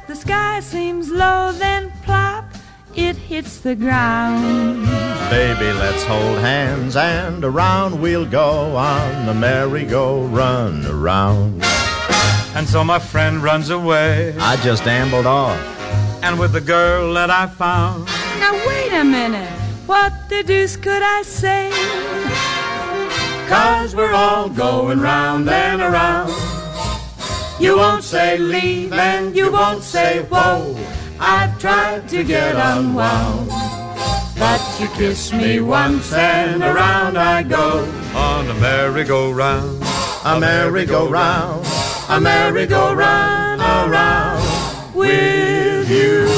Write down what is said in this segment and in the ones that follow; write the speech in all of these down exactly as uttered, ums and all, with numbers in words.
The sky seems low, then plop, it hits the ground. Baby, let's hold hands and around we'll go on the merry-go-run around. And so my friend runs away. I just ambled off. And with the girl that I found. Now wait a minute, what the deuce could I say? 'Cause we're all going round and around. You won't say leave and you won't say whoa. I've tried to get unwound, but you kiss me once and around I go. On a merry-go-round, a merry-go-round, a merry-go-round around with you.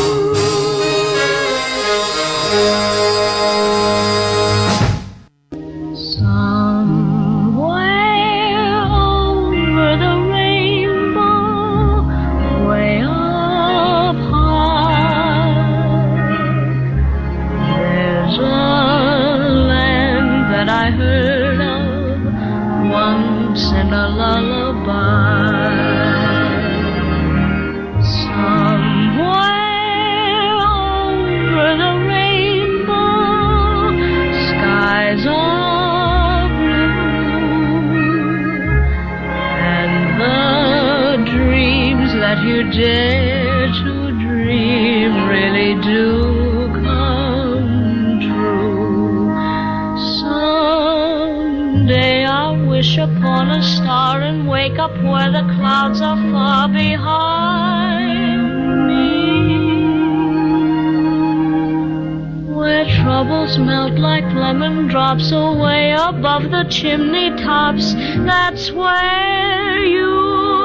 You dare to dream really do come true. Someday I'll wish upon a star and wake up where the clouds are far behind me, where troubles melt like lemon drops away above the chimney tops. That's where you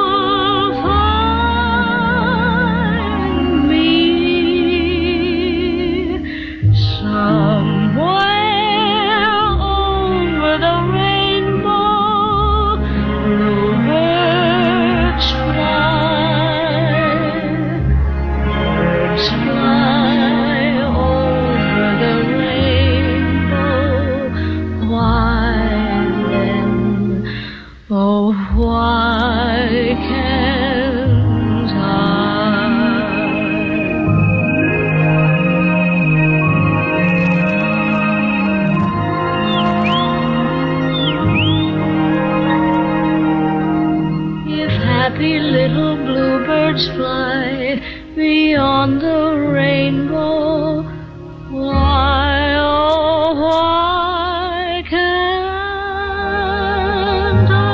fly beyond the rainbow. Why, oh, why can't I?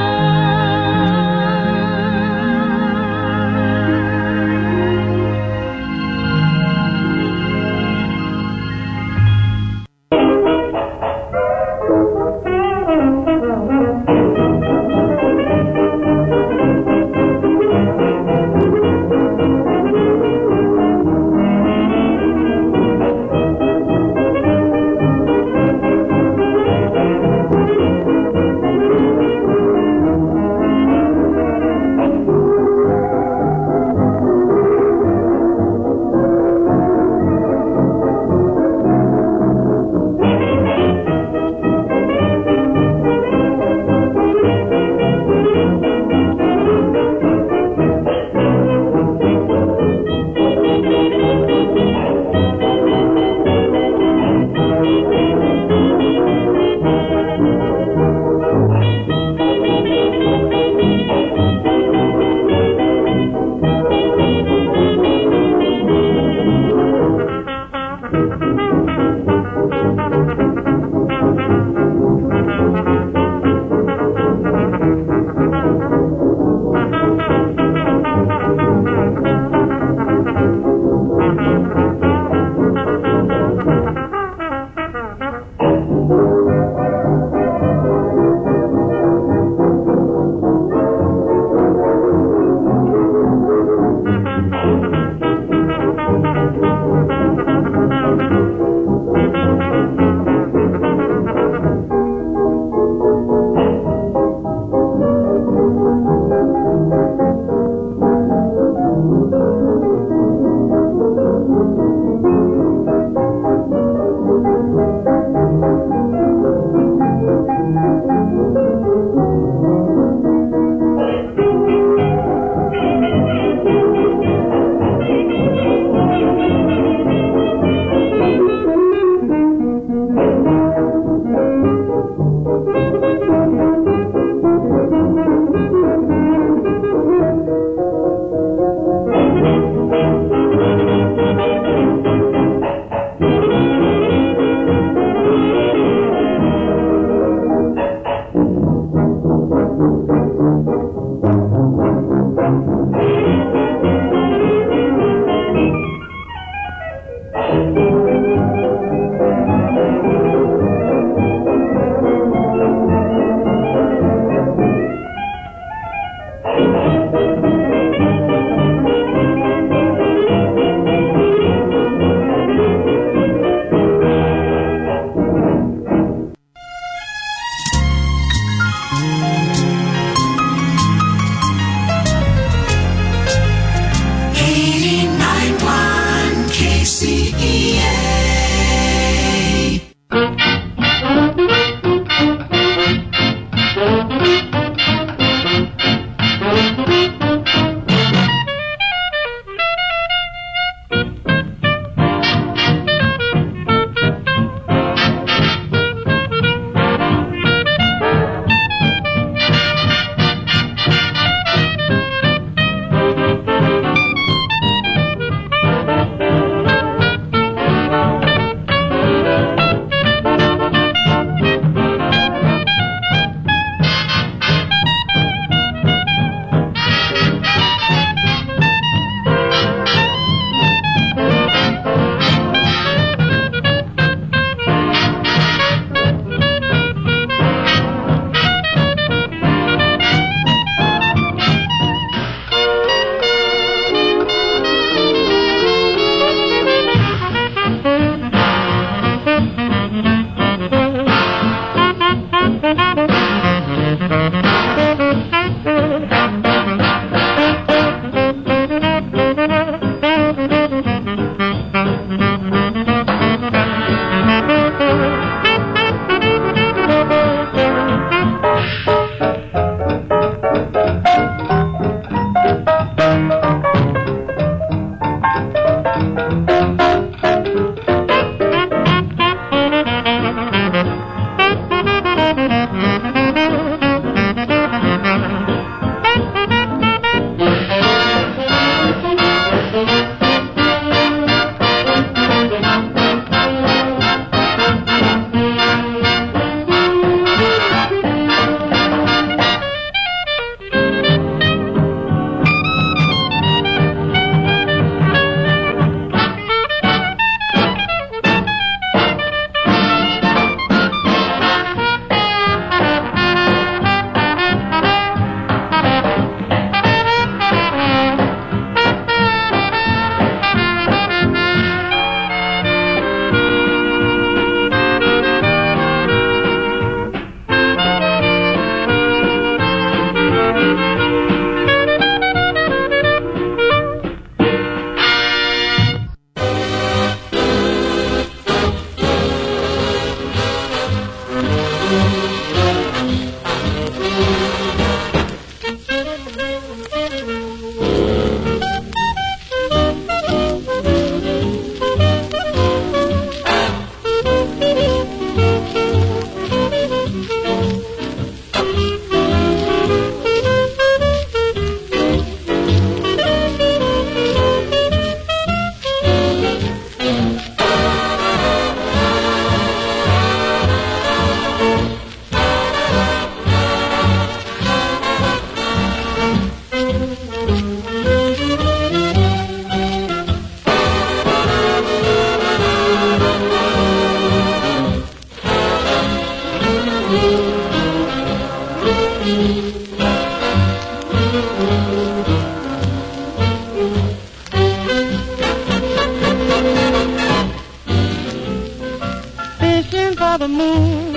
the moon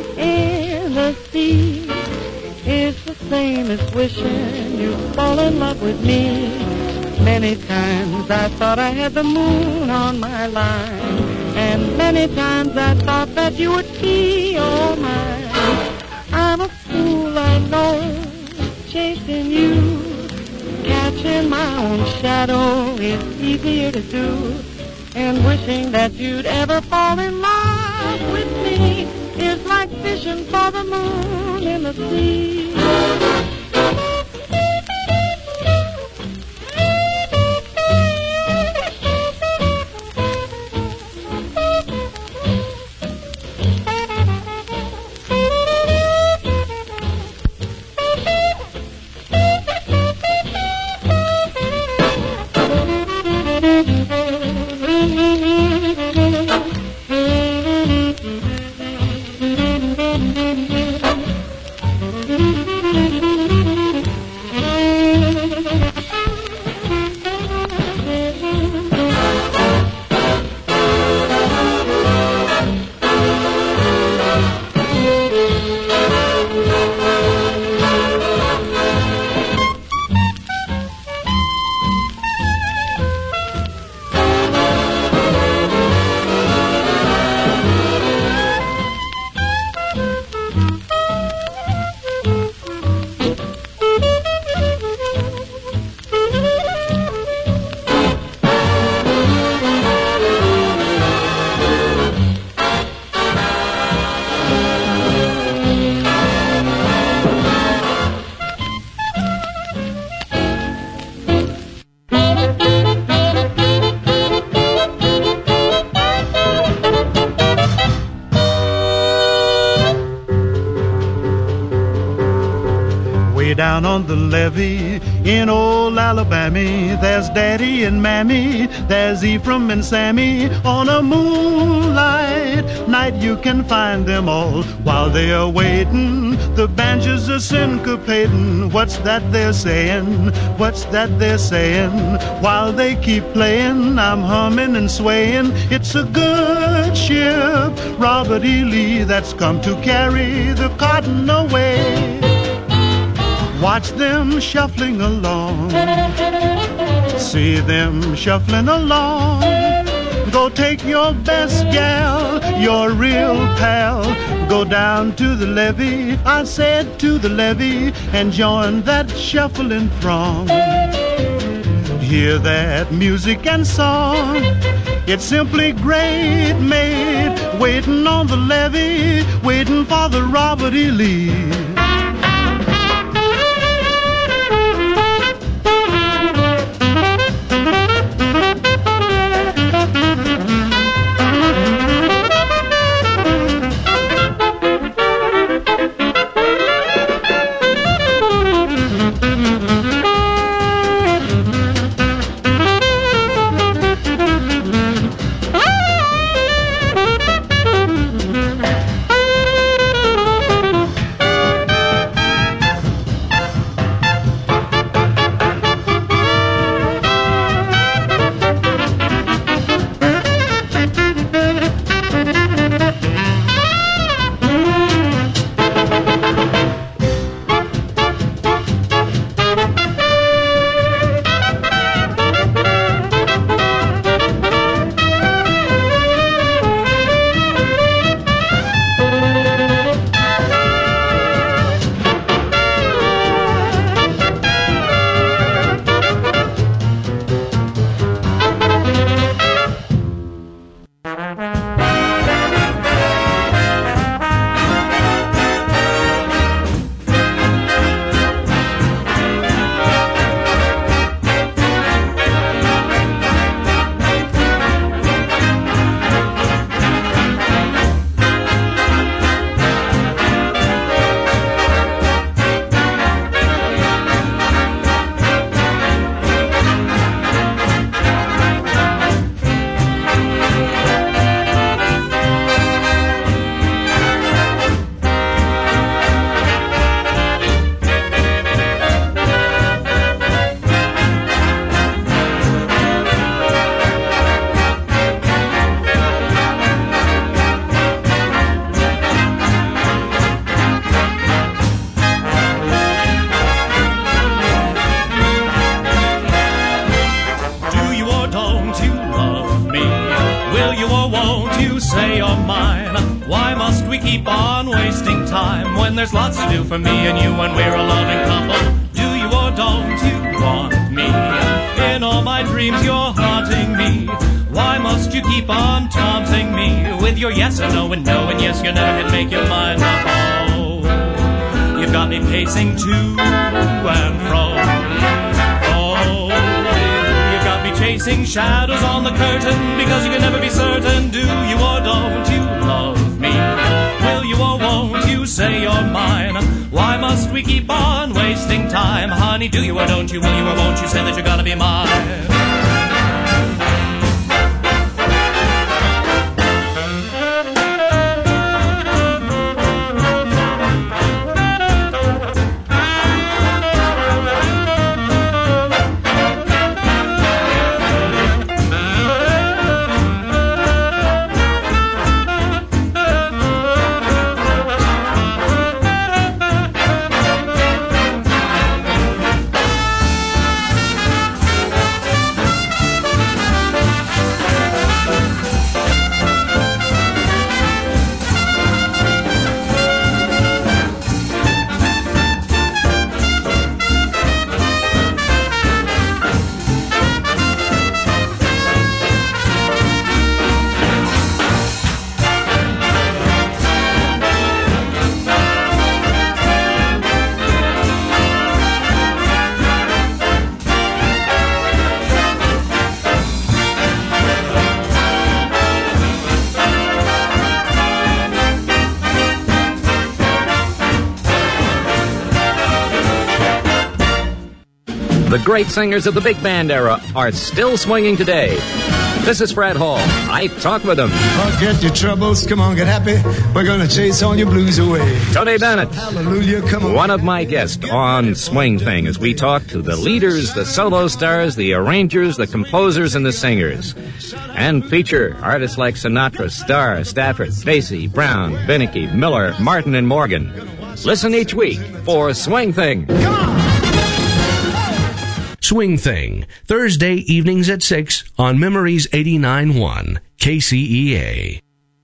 in the sea is the same as wishing you'd fall in love with me. Many times I thought I had the moon on my line, and many times I thought that you would be all mine. I'm a fool, I know, chasing you. Catching my own shadow is easier to do, and wishing that you'd ever fall in love with me is like fishing for the moon in the sea. Down on the levee in old Alabama, there's Daddy and Mammy, there's Ephraim and Sammy. On a moonlight night you can find them all. While they are waiting, the banjos are syncopating. What's that they're saying? What's that they're saying? While they keep playing, I'm humming and swaying. It's a good ship, Robert E. Lee, that's come to carry the cotton away. Watch them shuffling along, see them shuffling along. Go take your best gal, your real pal. Go down to the levee, I said to the levee, and join that shuffling throng. Hear that music and song, it's simply great, mate. Waiting on the levee, waiting for the Robert E. Lee. There's lots to do for me and you when we're a loving couple. Do you or don't you want me? In all my dreams you're haunting me. Why must you keep on taunting me with your yes and no and no and yes, you never can make your mind up. Oh, you've got me pacing to and fro. Oh, you've got me chasing shadows on the curtain because you can never be certain. Do you or don't you love me? Will you or won't you say you're mine? Why must we keep on wasting time? Honey, do you or don't you? Will you or won't you say that you're gonna be mine? The great singers of the big band era are still swinging today. This is Fred Hall. I talk with them. Forget your troubles. Come on, get happy. We're going to chase all your blues away. Tony Bennett. Hallelujah, come on. One of my guests on Swing Thing as we talk to the leaders, the solo stars, the arrangers, the composers, and the singers. And feature artists like Sinatra, Starr, Stafford, Basie, Brown, Beneke, Miller, Martin, and Morgan. Listen each week for Swing Thing. Come on. Swing Thing, Thursday evenings at six on Memories eighty-nine point one, K C E A.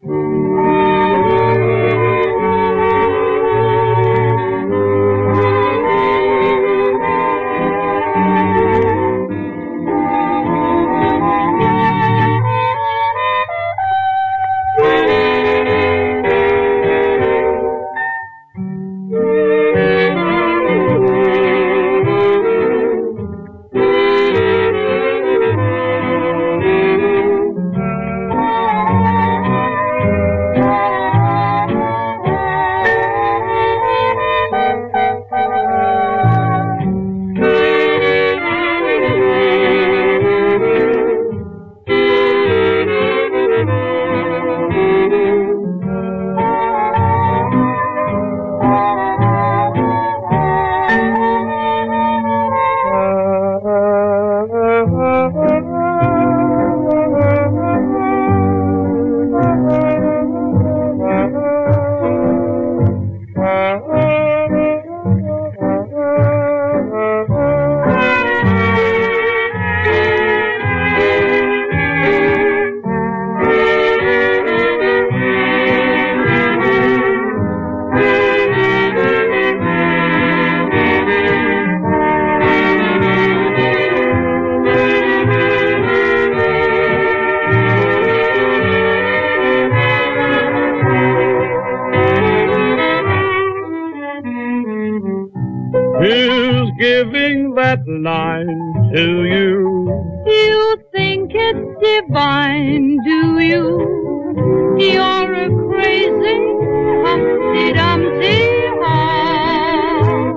Line to you. You think it's divine, do you? You're a crazy Humpty Dumpty heart.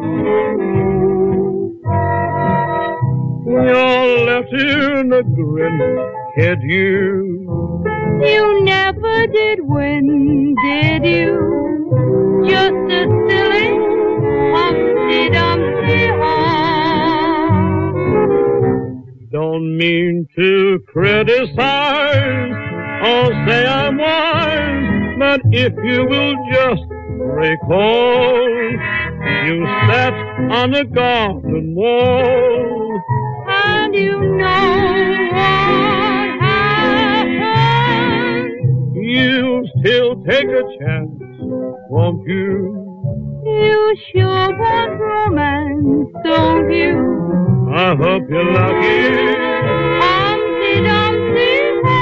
You're left in a grin, kid, you. You never did win, did you? Just a silly Humpty Dumpty heart. Don't mean to criticize or say I'm wise, but if you will just recall, you sat on a garden wall, and you know what happened. You still take a chance, won't you? You sure want romance, don't you? I hope you're lucky. Humpty Dumpty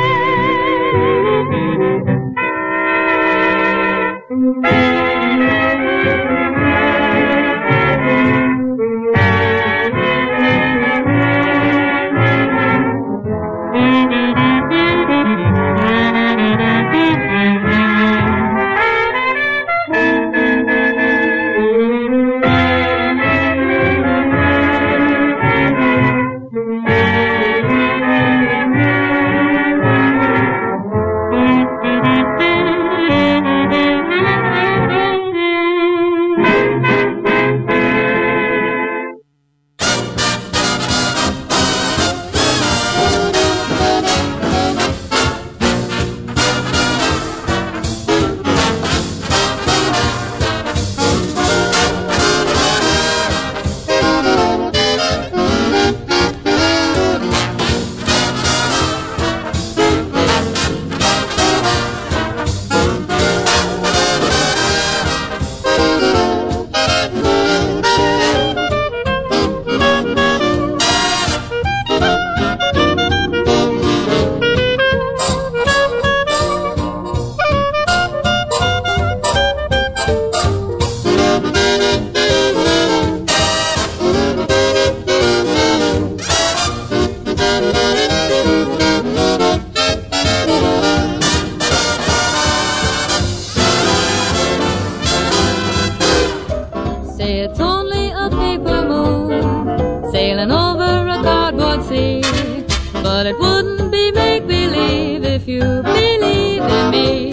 But it wouldn't be make-believe if you believe in me.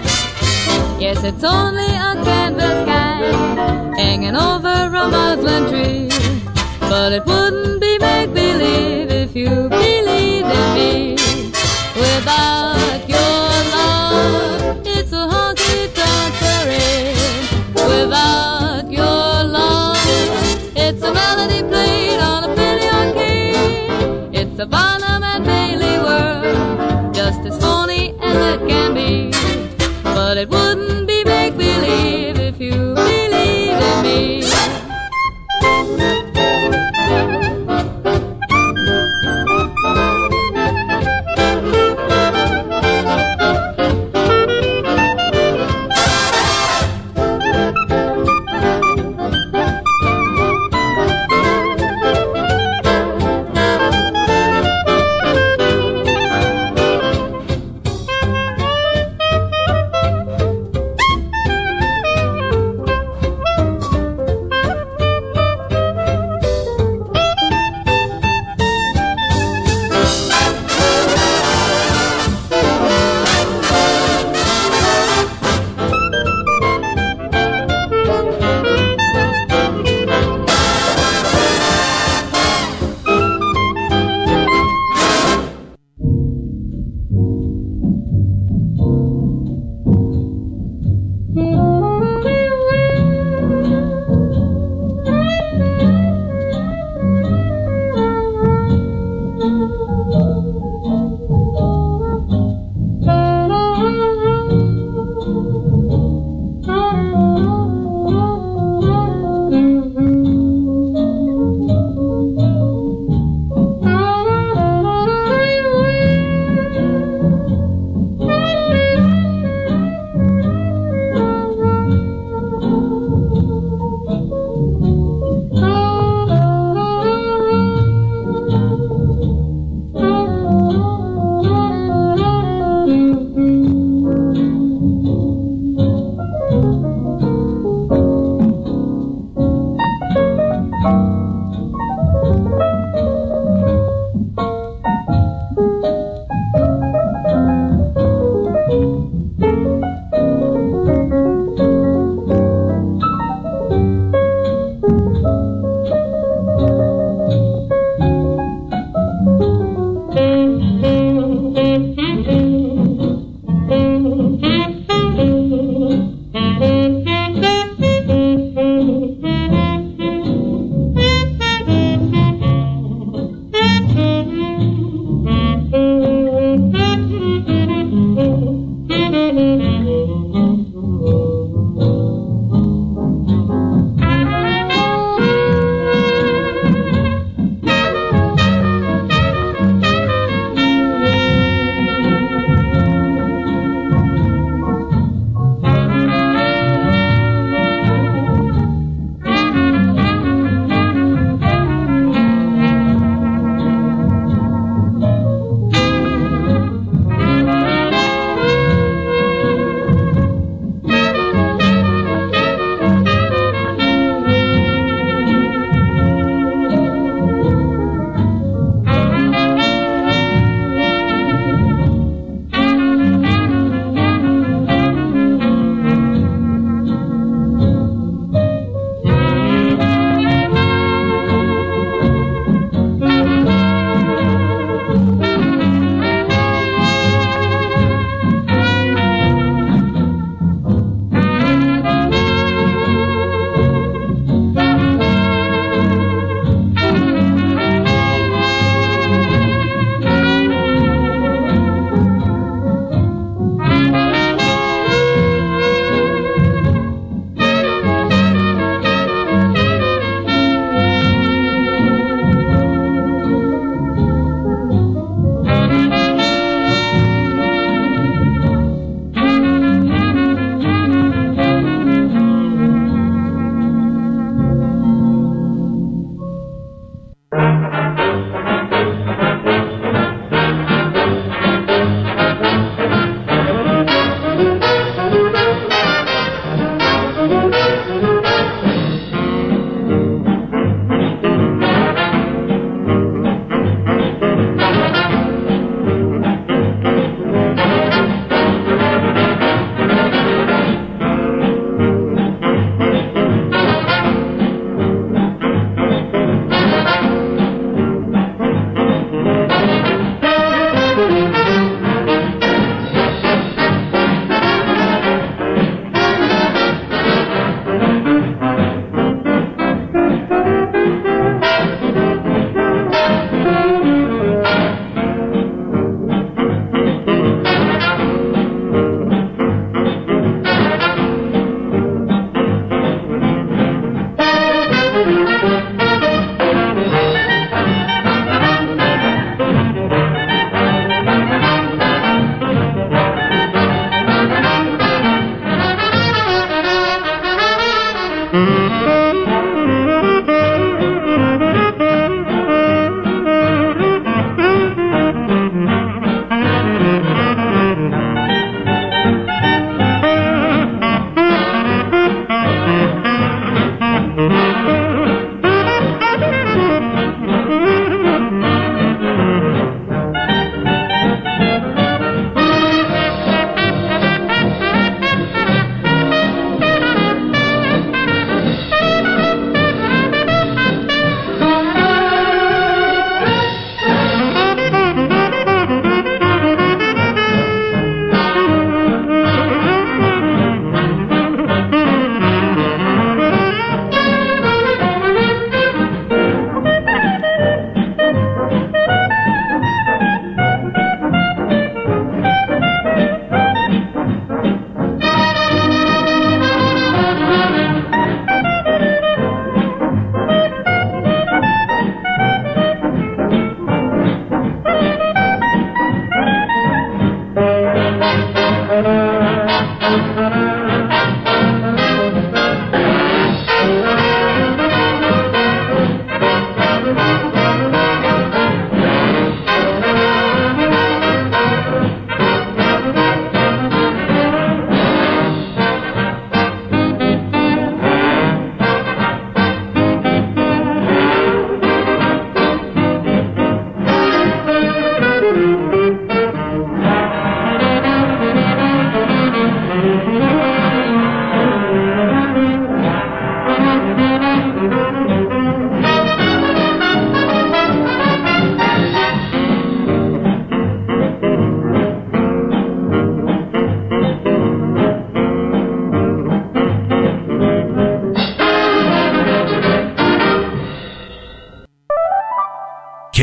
Yes, it's only a canvas sky hanging over a muslin tree. But it wouldn't be make-believe if you believe in me. Without your love, it's a honky-tonk parade. Without your love, it's a melody played on a billion keys.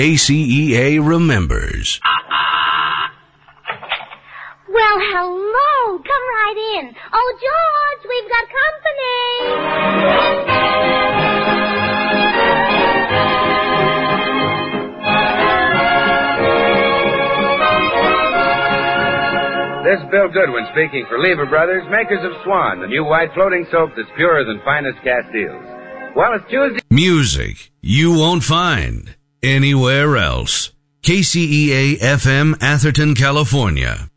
K C E A remembers. Well, hello. Come right in. Oh, George, we've got company. This is Bill Goodwin speaking for Lever Brothers, makers of Swan, the new white floating soap that's purer than finest Castiles. Well, it's Tuesday. Music you won't find anywhere else. K C E A F M, Atherton, California.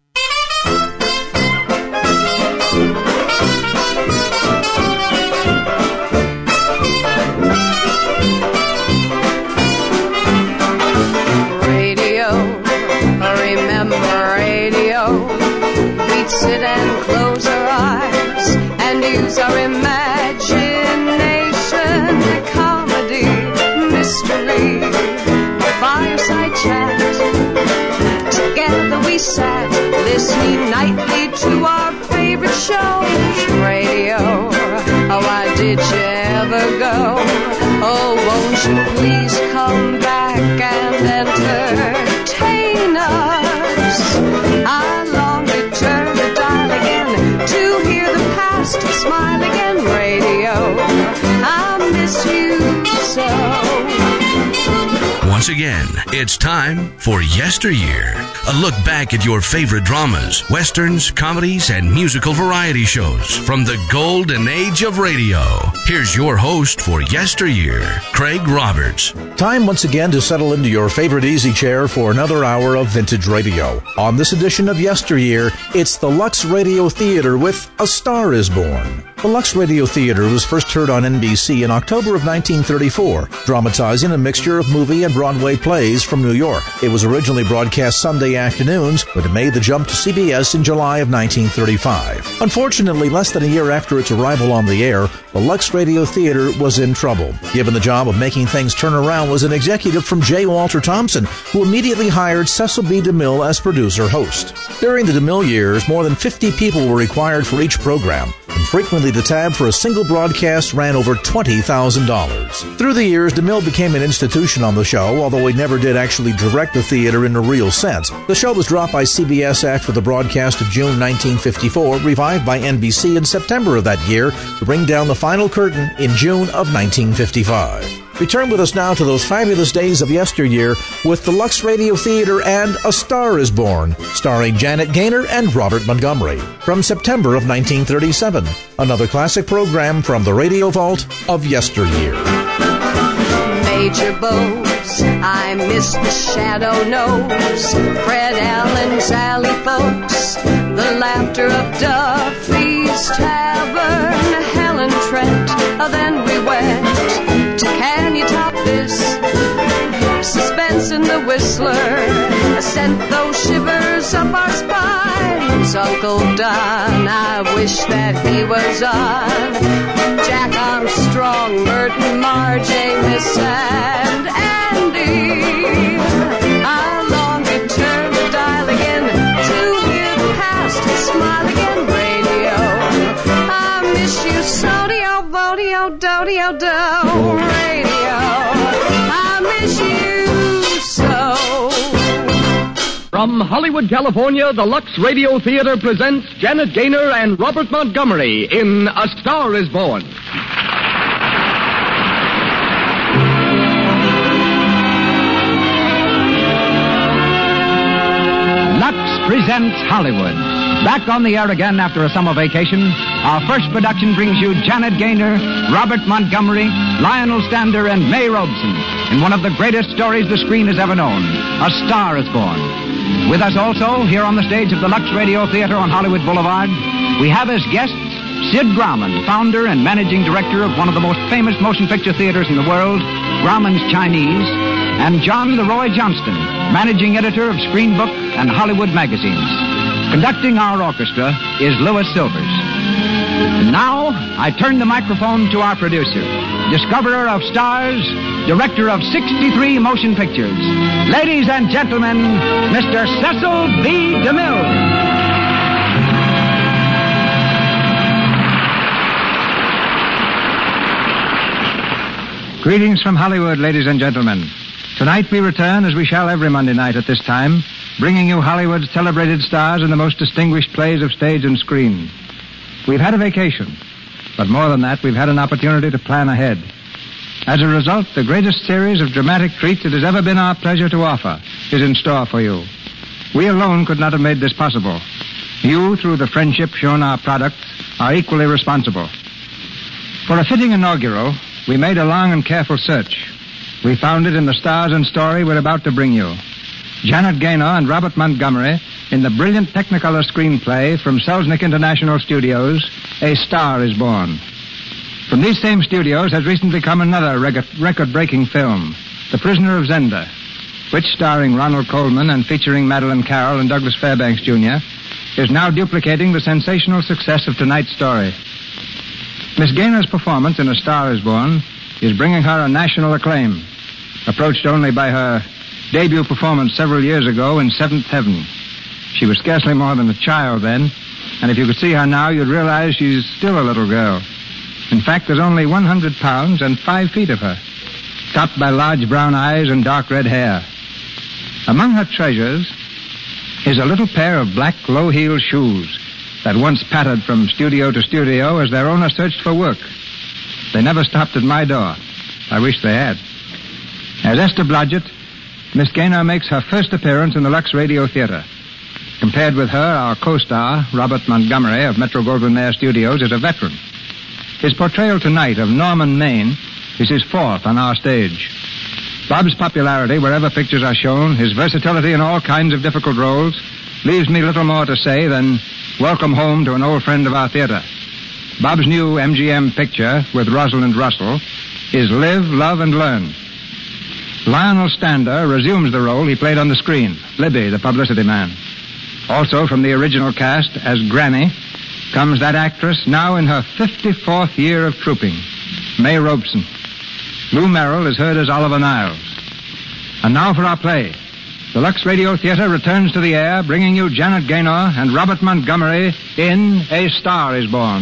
Radio, remember radio. We'd sit and close our eyes and use our imagination. Comedy, mystery, fireside chat. Together we sat, listening nightly to our favorite shows. Radio, oh, why did you ever go? Oh, won't you please come back and entertain us? I long to turn the dial again to hear the past smile again. Radio, I miss you so. Once again, it's time for Yesteryear, a look back at your favorite dramas, westerns, comedies, and musical variety shows from the golden age of radio. Here's your host for Yesteryear, Craig Roberts. Time once again to settle into your favorite easy chair for another hour of vintage radio. On this edition of Yesteryear, it's the Lux Radio Theater with A Star is Born. The Lux Radio Theater was first heard on N B C in October of nineteen thirty-four, dramatizing a mixture of movie and Broadway plays from New York. It was originally broadcast Sunday afternoons, but it made the jump to C B S in July of nineteen thirty-five. Unfortunately, less than a year after its arrival on the air, the Lux Radio Theater was in trouble. Given the job of making things turn around was an executive from J. Walter Thompson, who immediately hired Cecil B. DeMille as producer-host. During the DeMille years, more than fifty people were required for each program, and frequently the tab for a single broadcast ran over twenty thousand dollars. Through the years, DeMille became an institution on the show, although he never did actually direct the theater in a real sense. The show was dropped by C B S after the broadcast of June nineteen fifty-four, revived by N B C in September of that year to bring down the final curtain in June of nineteen fifty-five. Return with us now to those fabulous days of yesteryear with the Lux Radio Theater and A Star is Born, starring Janet Gaynor and Robert Montgomery, from September of nineteen thirty-seven. Another classic program from the Radio Vault of yesteryear. Major Bose, I miss the Shadow Nose, Fred Allen, Sally Folks, the laughter of Duffy's Tavern, Helen Trent, then we went to Can You Top This? Suspense in the Whistler sent those shivers up our spines. Uncle Don, I wish that he was on. Jack Armstrong, Merton, Marge, Amos, and Andy. I long to turn the dial again to hear the past smile again. Radio, I miss you so. Vodio, dodio, do. Radio, I miss you so. From Hollywood, California, the Lux Radio Theater presents Janet Gaynor and Robert Montgomery in A Star is Born. Lux presents Hollywood. Back on the air again after a summer vacation, our first production brings you Janet Gaynor, Robert Montgomery, Lionel Stander, and May Robeson in one of the greatest stories the screen has ever known, A Star is Born. With us also, here on the stage of the Lux Radio Theater on Hollywood Boulevard, we have as guests Sid Grauman, founder and managing director of one of the most famous motion picture theaters in the world, Grauman's Chinese, and John Leroy Johnston, managing editor of Screen Book and Hollywood magazines. Conducting our orchestra is Louis Silvers. Now, I turn the microphone to our producer, discoverer of stars, director of sixty-three motion pictures. Ladies and gentlemen, Mister Cecil B. DeMille. Greetings from Hollywood, ladies and gentlemen. Tonight we return, as we shall every Monday night at this time, bringing you Hollywood's celebrated stars in the most distinguished plays of stage and screen. We've had a vacation, but more than that, we've had an opportunity to plan ahead. As a result, the greatest series of dramatic treats it has ever been our pleasure to offer is in store for you. We alone could not have made this possible. You, through the friendship shown our products, are equally responsible. For a fitting inaugural, we made a long and careful search. We found it in the stars and story we're about to bring you. Janet Gaynor and Robert Montgomery in the brilliant Technicolor screenplay from Selznick International Studios, A Star is Born. From these same studios has recently come another record-breaking film, The Prisoner of Zenda, which, starring Ronald Colman and featuring Madeleine Carroll and Douglas Fairbanks Junior, is now duplicating the sensational success of tonight's story. Miss Gaynor's performance in A Star is Born is bringing her a national acclaim, approached only by her debut performance several years ago in Seventh Heaven. She was scarcely more than a child then, and if you could see her now, you'd realize she's still a little girl. In fact, there's only one hundred pounds and five feet of her, topped by large brown eyes and dark red hair. Among her treasures is a little pair of black low-heeled shoes that once pattered from studio to studio as their owner searched for work. They never stopped at my door. I wish they had. As Esther Blodgett, Miss Gaynor makes her first appearance in the Lux Radio Theater. Compared with her, our co-star, Robert Montgomery of Metro-Goldwyn-Mayer Studios, is a veteran. His portrayal tonight of Norman Maine is his fourth on our stage. Bob's popularity wherever pictures are shown, his versatility in all kinds of difficult roles, leaves me little more to say than welcome home to an old friend of our theater. Bob's new M G M picture with Rosalind Russell is Live, Love, and Learn. Lionel Stander resumes the role he played on the screen, Libby, the publicity man. Also from the original cast as Granny comes that actress now in her fifty-fourth year of trooping, May Robeson. Lou Merrill is heard as Oliver Niles. And now for our play. The Lux Radio Theater returns to the air, bringing you Janet Gaynor and Robert Montgomery in A Star is Born.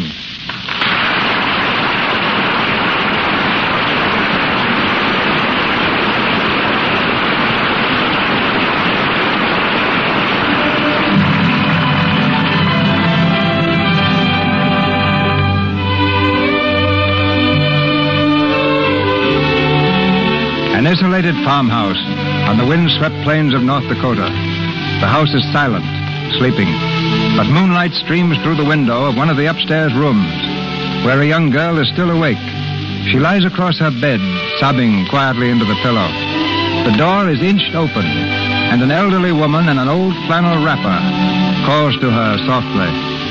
An isolated farmhouse on the wind-swept plains of North Dakota. The house is silent, sleeping, but moonlight streams through the window of one of the upstairs rooms, where a young girl is still awake. She lies across her bed, sobbing quietly into the pillow. The door is inched open, and an elderly woman in an old flannel wrapper calls to her softly.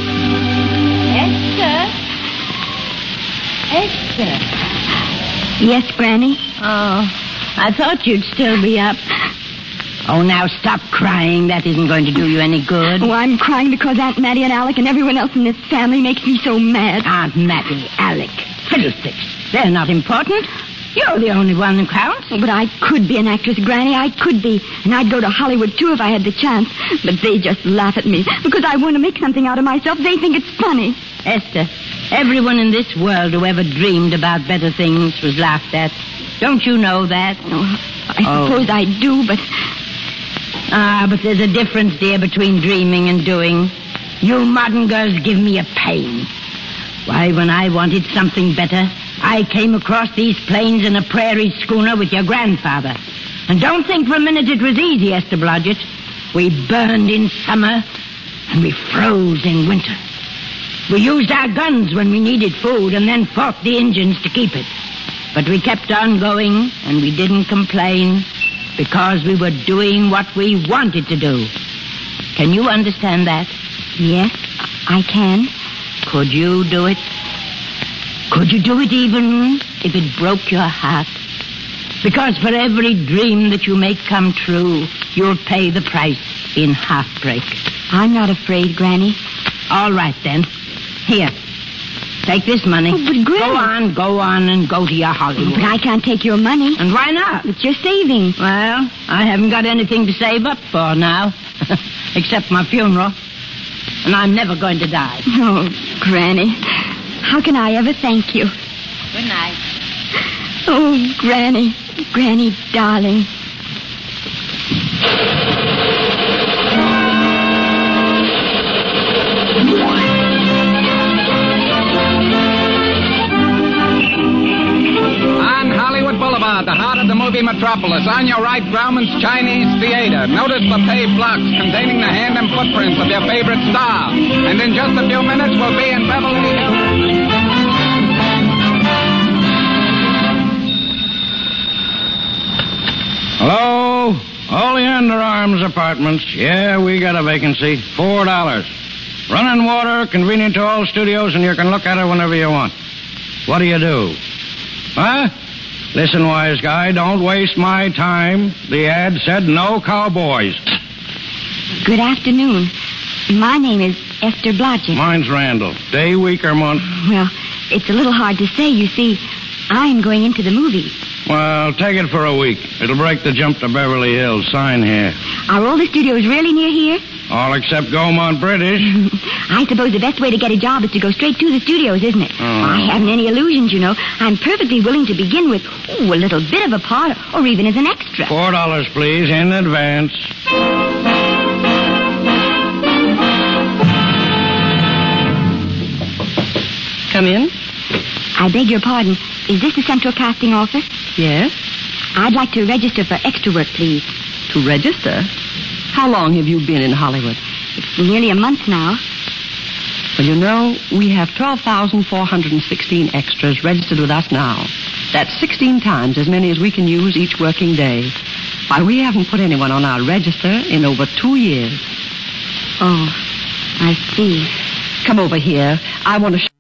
Esther? Esther? Yes, Granny? Oh, I thought you'd still be up. Oh, now stop crying. That isn't going to do you any good. Oh, I'm crying because Aunt Mattie and Alec and everyone else in this family makes me so mad. Aunt Mattie, Alec, fiddlesticks. They're not important. You're the only one who counts. Oh, but I could be an actress, Granny. I could be. And I'd go to Hollywood, too, if I had the chance. But they just laugh at me because I want to make something out of myself. They think it's funny. Esther, everyone in this world who ever dreamed about better things was laughed at. Don't you know that? Oh, I suppose oh. I do, but... Ah, but there's a difference, dear, between dreaming and doing. You modern girls give me a pain. Why, when I wanted something better, I came across these plains in a prairie schooner with your grandfather. And don't think for a minute it was easy, Esther Blodgett. We burned in summer, and we froze in winter. We used our guns when we needed food, and then fought the Indians to keep it. But we kept on going, and we didn't complain, because we were doing what we wanted to do. Can you understand that? Yes, I can. Could you do it? Could you do it even if it broke your heart? Because for every dream that you make come true, you'll pay the price in heartbreak. I'm not afraid, Granny. All right, then. Here. Take this money. Oh, but Granny... Go on, go on, and go to your Hollywood. But I can't take your money. And why not? It's your savings. Well, I haven't got anything to save up for now, except my funeral. And I'm never going to die. Oh, Granny, how can I ever thank you? Good night. Oh, Granny, Granny, darling, On Hollywood Boulevard, the heart of the movie metropolis, on your right, Grauman's Chinese Theater. Notice the paved blocks containing the hand and footprints of your favorite star. And in just a few minutes, we'll be in Beverly Hills. Hello? Oleander Arms Apartments. Yeah, we got a vacancy. Four dollars. Running water, convenient to all studios, and you can look at it whenever you want. What do you do? Huh? Listen, wise guy, don't waste my time. The ad said no cowboys. Good afternoon. My name is Esther Blodgett. Mine's Randall. Day, week, or month? Well, it's a little hard to say. You see, I'm going into the movies. Well, take it for a week. It'll break the jump to Beverly Hills. Sign here. Are all the studios really near here? All except Gaumont British. I suppose the best way to get a job is to go straight to the studios, isn't it? Oh. I haven't any illusions, you know. I'm perfectly willing to begin with ooh, a little bit of a part, or even as an extra. Four dollars, please, in advance. Come in. I beg your pardon. Is this the Central Casting Office? Yes. I'd like to register for extra work, please. To register? How long have you been in Hollywood? It's nearly a month now. Well, you know, we have twelve thousand four hundred sixteen extras registered with us now. That's sixteen times as many as we can use each working day. Why, we haven't put anyone on our register in over two years. Oh, I see. Come over here. I want to... Sh-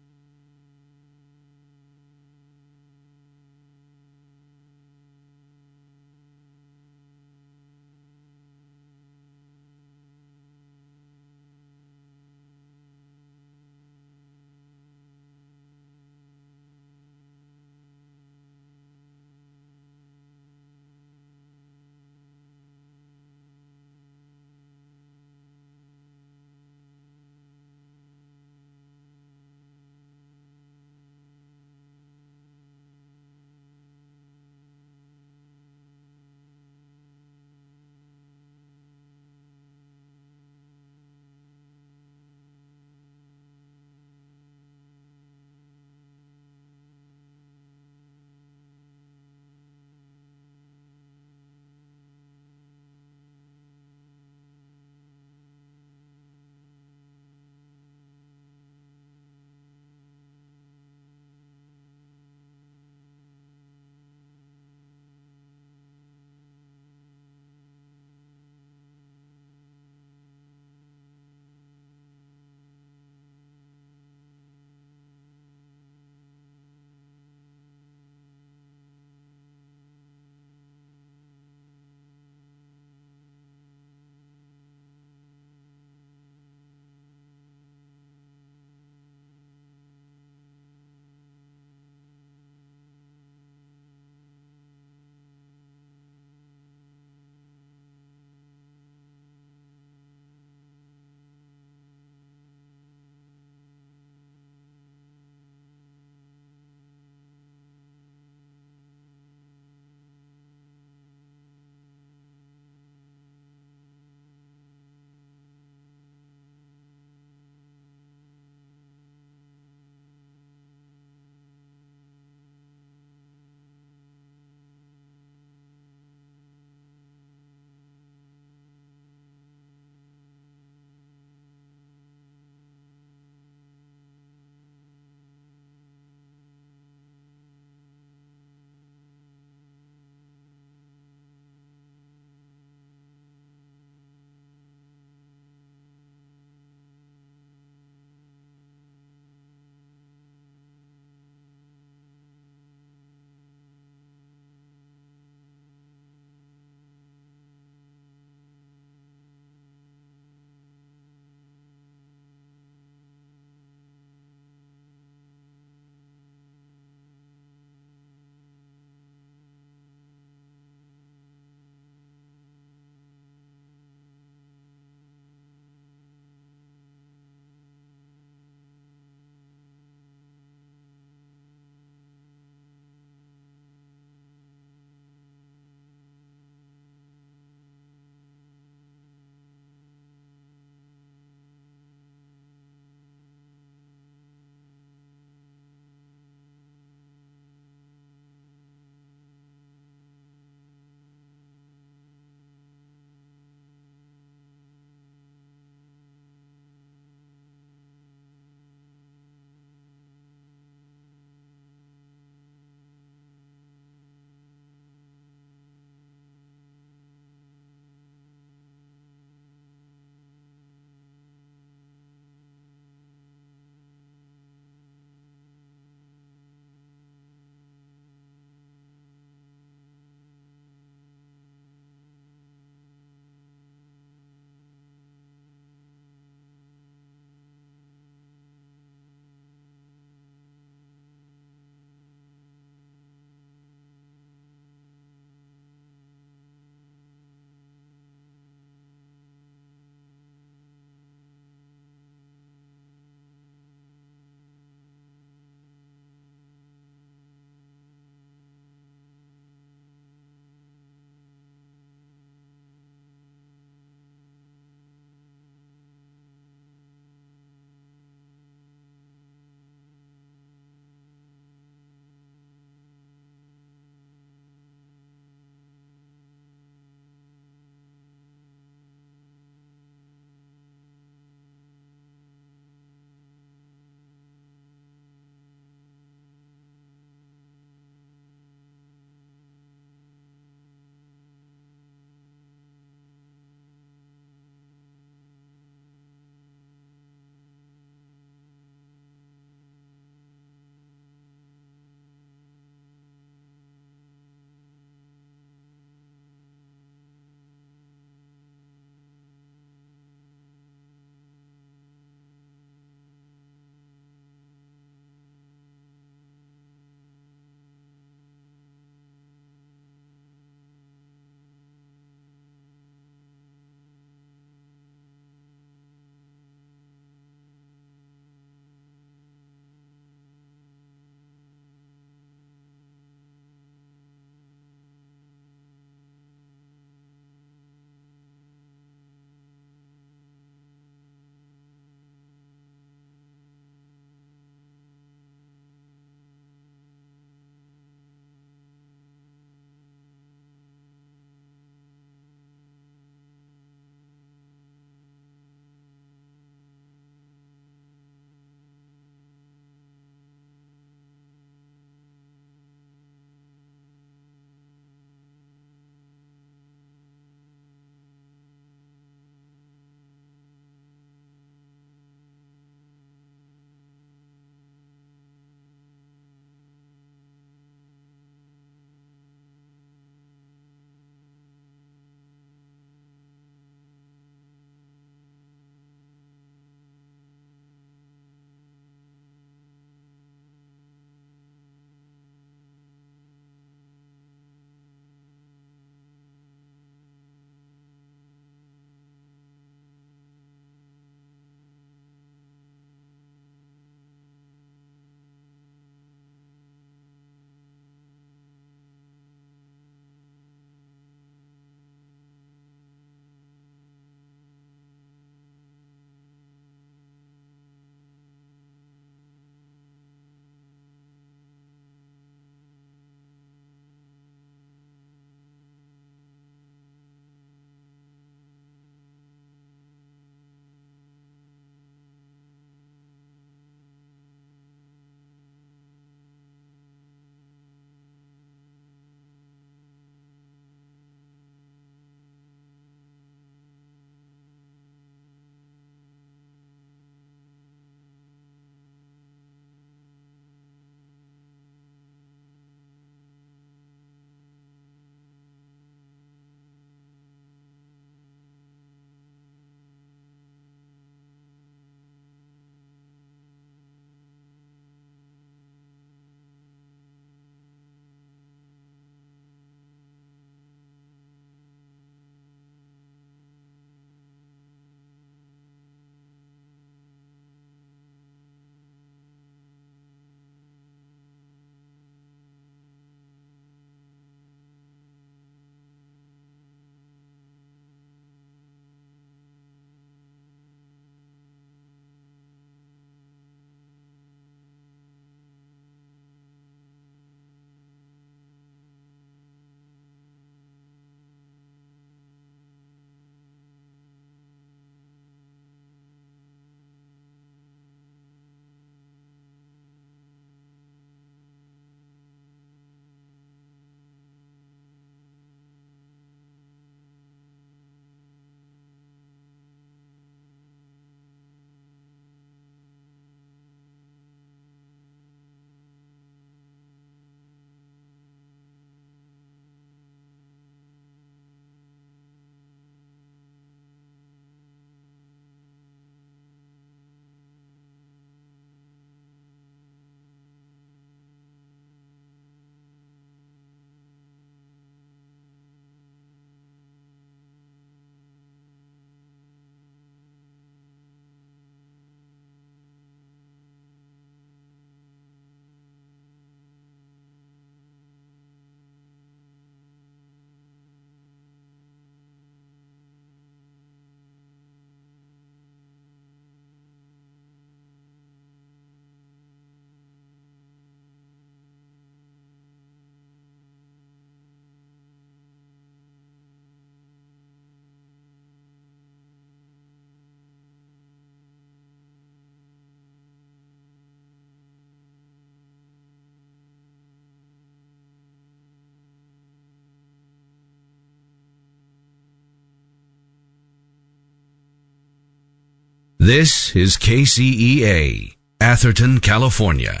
This is K C E A, Atherton, California.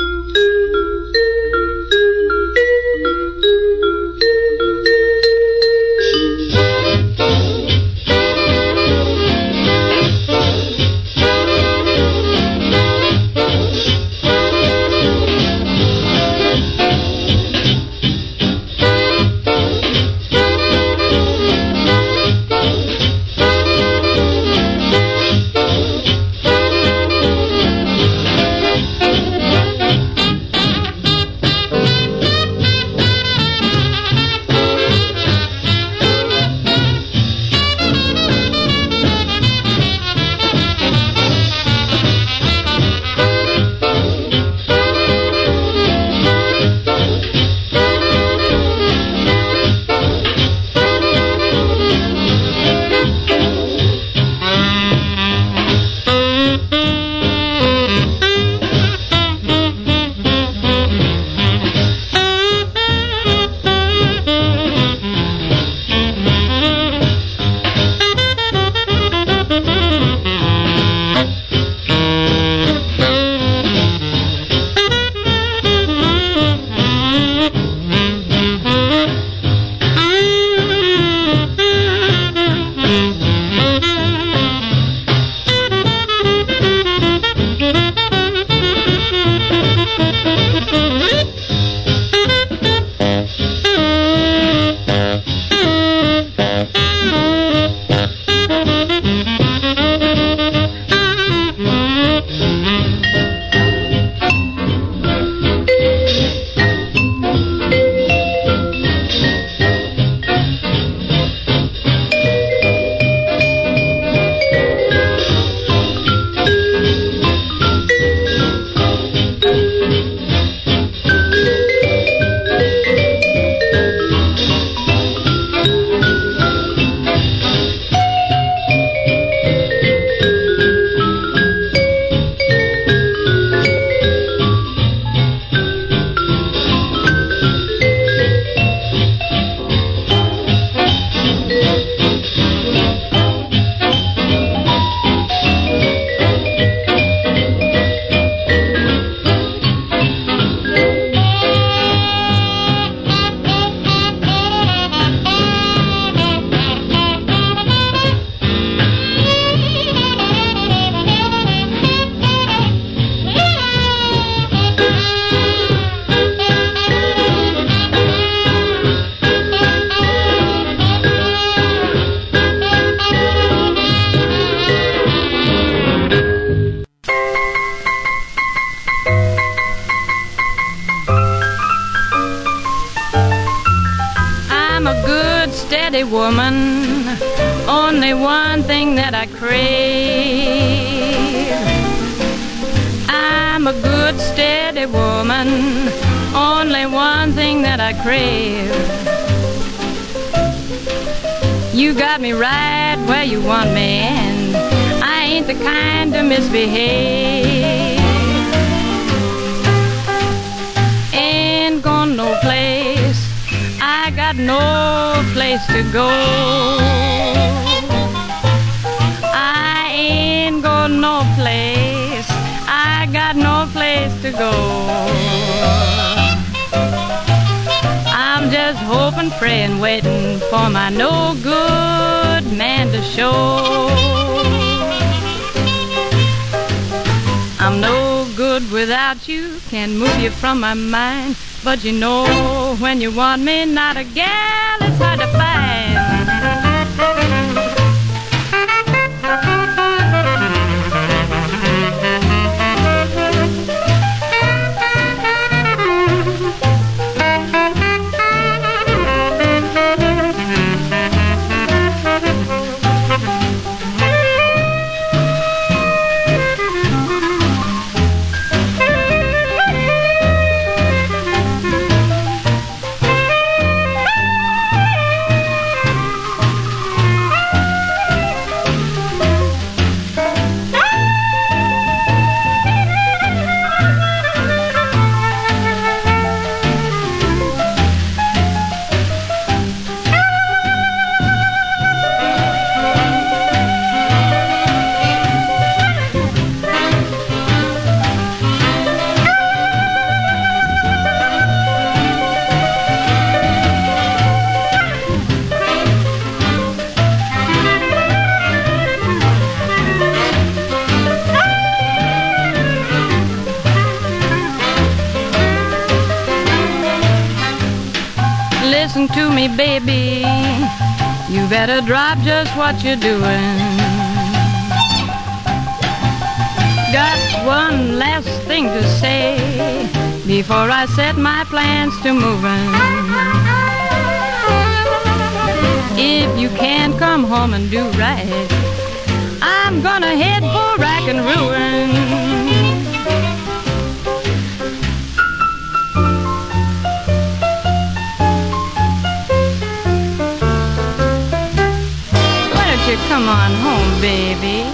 steady woman, only one thing that I crave. I'm a good steady woman, only one thing that I crave. You got me right where you want me, and I ain't the kind to misbehave. Ain't gone no place, I got no place to go. I ain't going no place, I got no place to go. I'm just hoping, praying, waiting for my no good man to show. I'm no good without you, can't move you from my mind. But you know when you want me, not a gal, it's hard to find. listen to me, baby. You better drop just what you're doing. Got one last thing to say before I set my plans to moving. If you can't come home and do right, I'm gonna head for rack and ruin. Why don't you come on home, baby?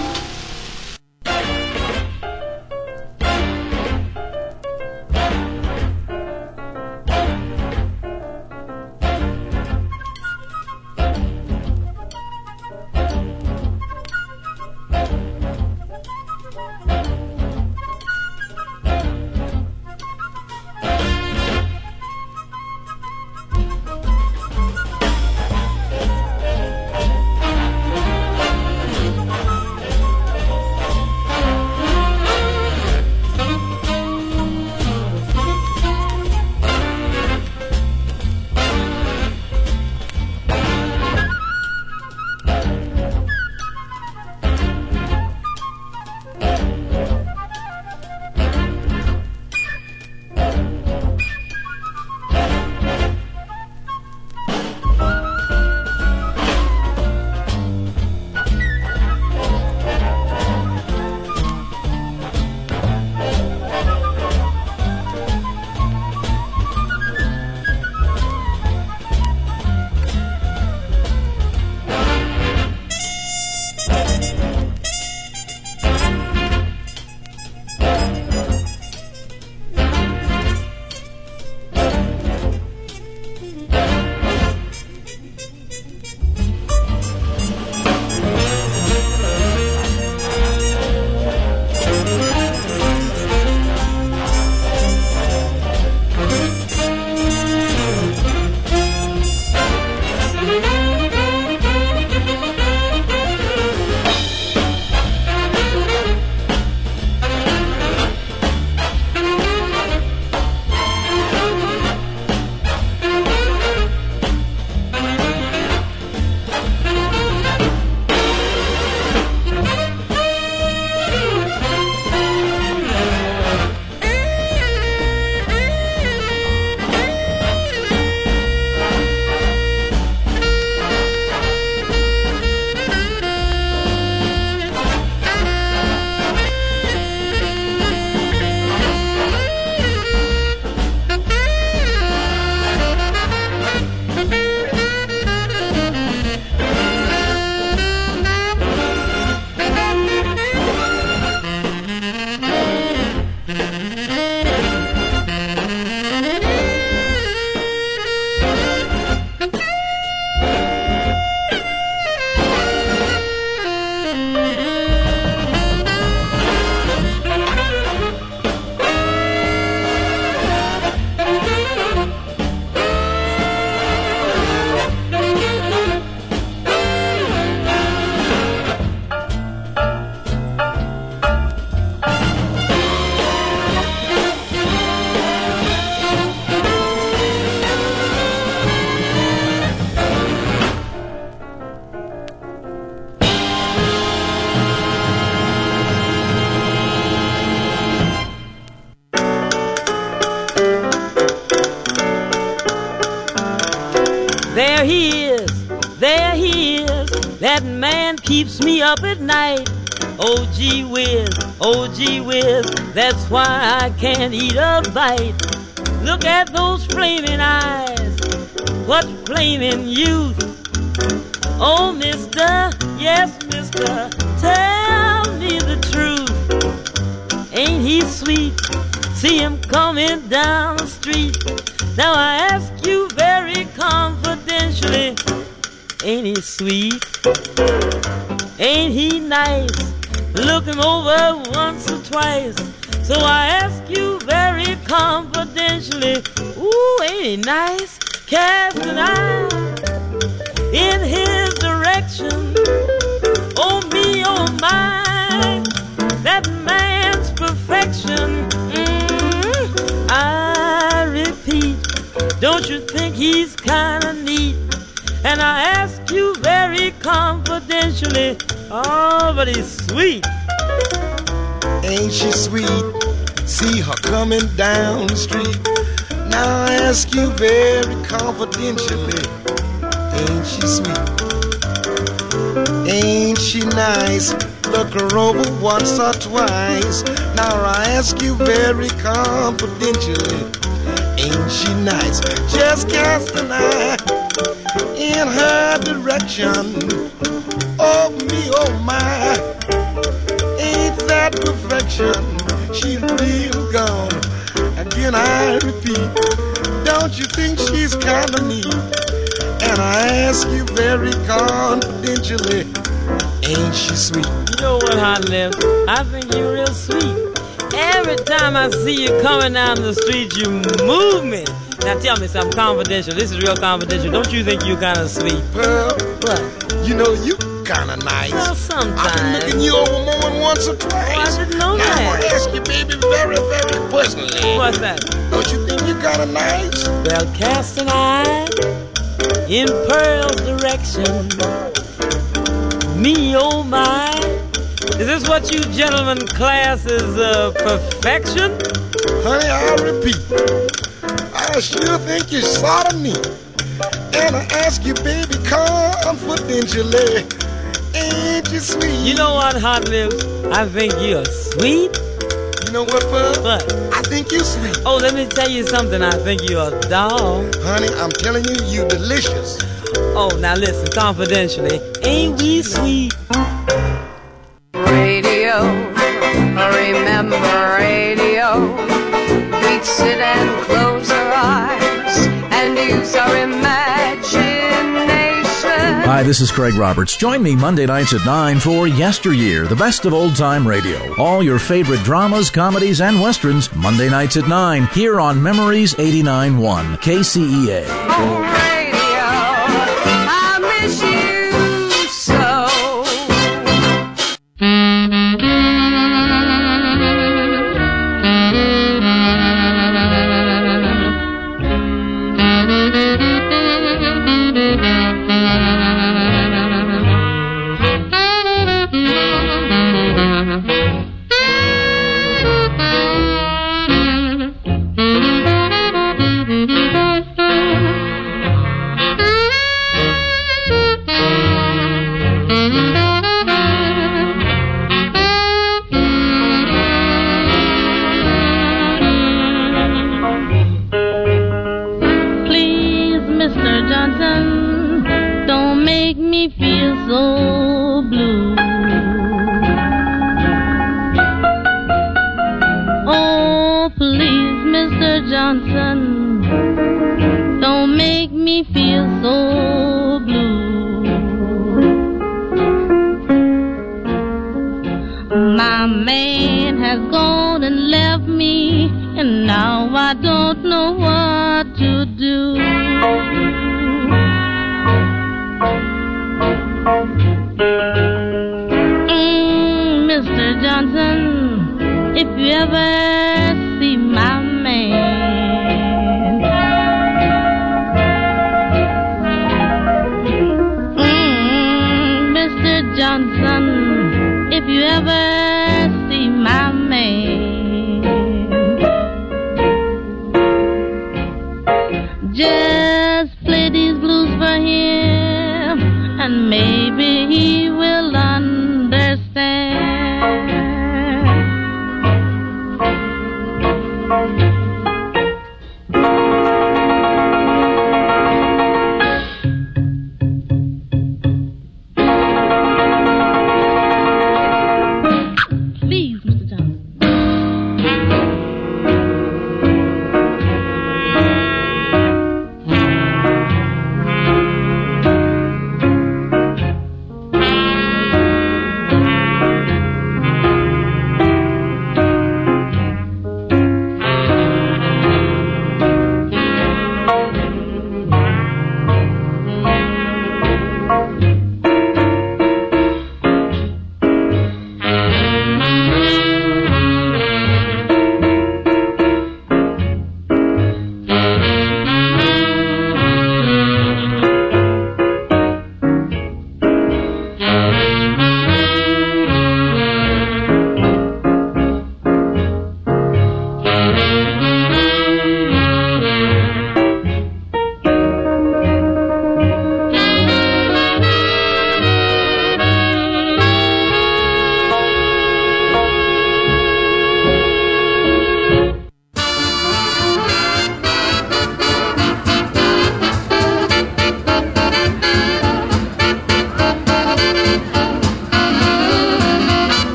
There he is, there he is, that man keeps me up at night. Oh gee whiz, oh gee whiz, that's why I can't eat a bite. Look at those flaming eyes, what flaming youth. Oh mister, yes mister, tell me the truth. Ain't he sweet? See him coming down the street. Now I ask you very confidentially, ain't he sweet? Ain't he nice? Look him over once or twice. So I ask you very confidentially, ooh, ain't he nice? Cast an eye in his direction. Oh me, oh my, that man's perfection. Mm-hmm. I repeat, don't Don't you think he's kinda neat? And I ask you very confidentially, oh, but he's sweet. Ain't she sweet? See her coming down the street. Now I ask you very confidentially, ain't she sweet? Ain't she nice? Look her over once or twice. Now I ask you very confidentially, ain't she nice? Just cast an eye in her direction. Oh me, oh my, ain't that perfection? She's real gone. Again I repeat, don't you think she's kinda neat? And I ask you very confidentially, ain't she sweet? You know what, Hot Lips? I think you're real sweet. Every time I see you coming down the street, you move me. Now tell me something confidential. This is real confidential. Don't you think you kind of sweet? Pearl, what? You know you kind of nice. Well, sometimes. I've been looking you over more than once or twice. Oh, I didn't know now, that. I'm gonna ask you, baby, very, very personally. What's that? Don't you think you kind of nice? Well, cast an eye in Pearl's direction. Me, oh my. Is this what you gentlemen class as uh, perfection? Honey, I repeat, I sure think you're sort of neat. And I ask you, baby, confidentially, ain't you sweet? You know what, Hot Lips? I think you're sweet. You know what, Bud? What? I think you're sweet. Oh, let me tell you something. I think you're a dog. Honey, I'm telling you, you delicious. Oh, now listen, confidentially, ain't we sweet? Radio, remember radio. We'd sit and close our eyes and use our imagination. Hi, this is Craig Roberts. Join me Monday nights at nine for Yesteryear, the best of old-time radio. All your favorite dramas, comedies, and westerns, Monday nights at nine, here on Memories eighty-nine point one, K C E A. Oh, radio, I miss you so.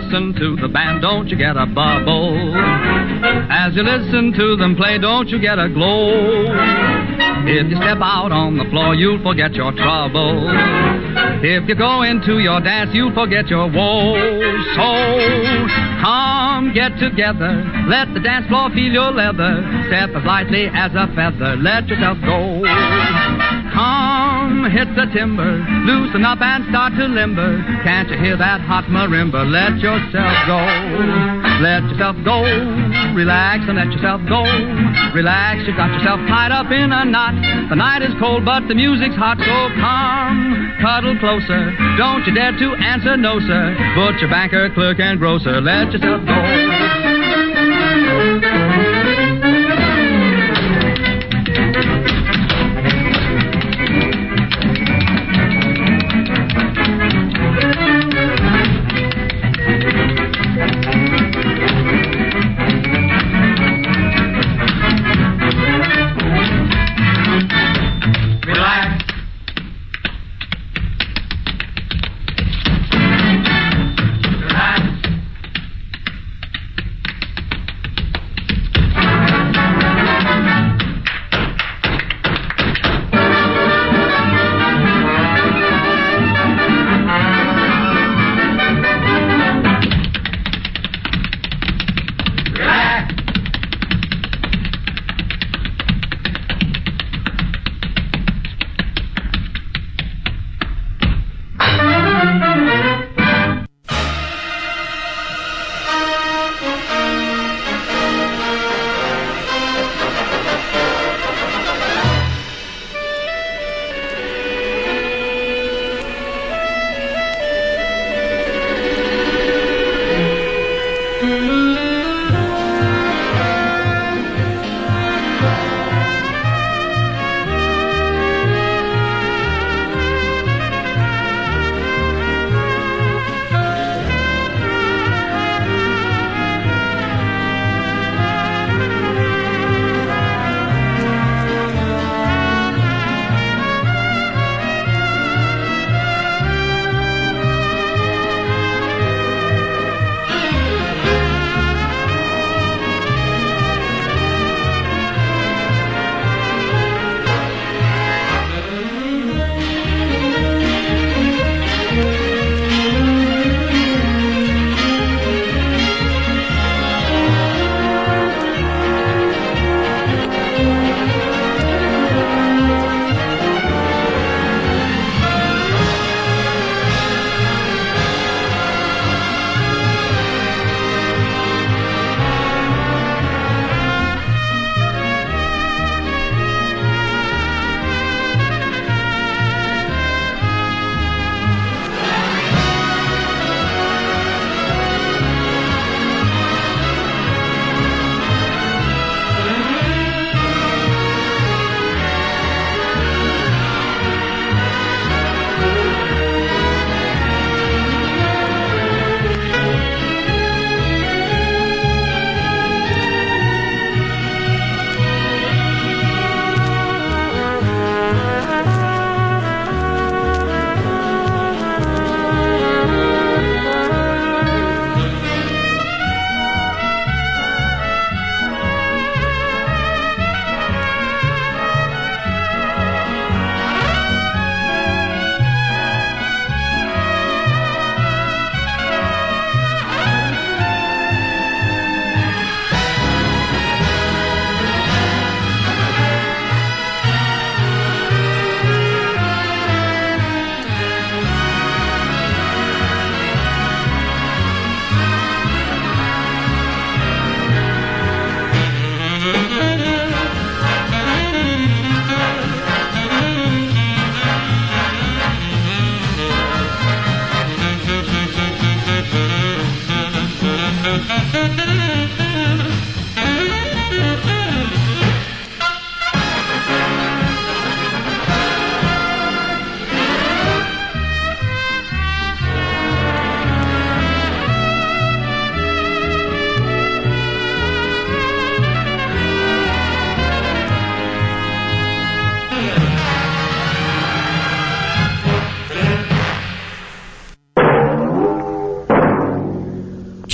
listen to the band, don't you get a bubble? As you listen to them play, don't you get a glow? If you step out on the floor, you'll forget your trouble. If you go into your dance, you'll forget your woes. So come, get together, let the dance floor feel your leather. Step as lightly as a feather, let yourself go. Come, hit the timber, loosen up and start to limber. Can't you hear that hot marimba? Let yourself go, let yourself go. Relax and let yourself go. Relax, you got yourself tied up in a knot. The night is cold, but the music's hot, so come, cuddle closer. Don't you dare to answer no, sir. Butcher, banker, clerk, and grocer, let yourself go.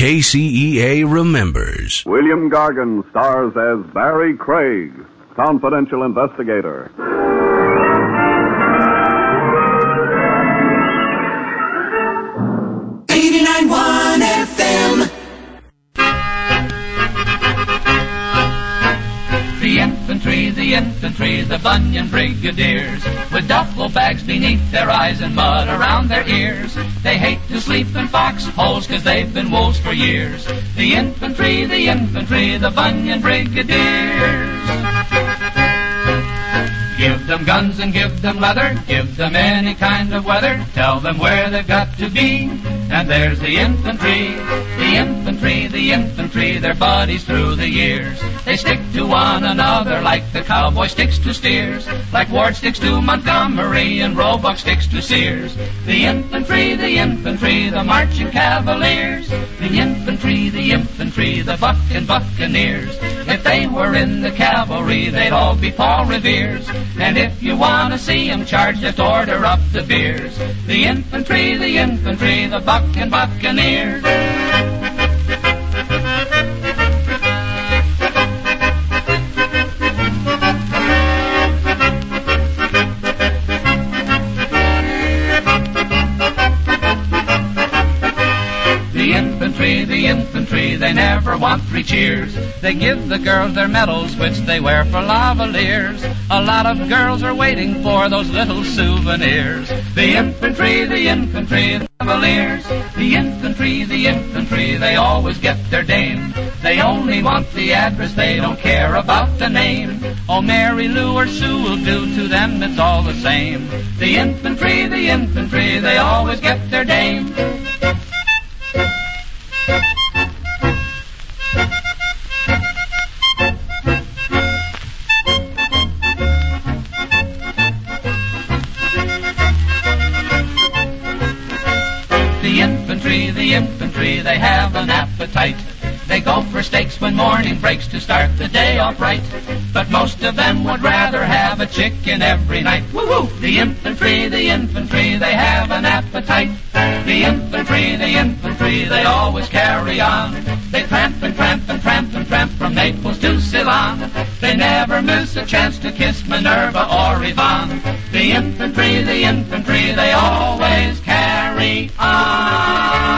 K C E A remembers. William Gargan stars as Barry Craig, confidential investigator. eighty-nine point one F M. The infantry, the infantry, the Bunyan Brigadiers, with duffel bags beneath their eyes and mud around their ears. They hate to sleep in foxholes 'cause they've been wolves for years. The infantry, the infantry, the Bunyan Brigadiers. Give them guns and give them leather, give them any kind of weather, tell them where they've got to be, and there's the infantry. The infantry, the infantry, their buddies through the years. They stick to one another like the cowboy sticks to steers, like Ward sticks to Montgomery and Roebuck sticks to Sears. The infantry, the infantry, the marching cavaliers. The infantry, the infantry, the bucking buccaneers. If they were in the cavalry, they'd all be Paul Revere's. And if you want to see 'em charge, just order up the beers. The infantry, the infantry, the bucking buccaneers. The infantry, the infantry, they never want three cheers. They give the girls their medals, which they wear for lavaliers. A lot of girls are waiting for those little souvenirs. The infantry, the infantry, the cavaliers. The infantry, the infantry, they always get their dame. They only want the address, they don't care about the name. Oh, Mary Lou or Sue will do, to them it's all the same. The infantry, the infantry, they always get their dame. The infantry, the infantry, they have an appetite. They go for steaks when morning breaks to start the day off right. But most of them would rather have a chicken every night. Woo-hoo! The infantry, the infantry, they have an appetite. The infantry, the infantry, they always carry on. They tramp and tramp and tramp and tramp from Naples to Ceylon. They never miss a chance to kiss Minerva or Yvonne. The infantry, the infantry, they always carry on.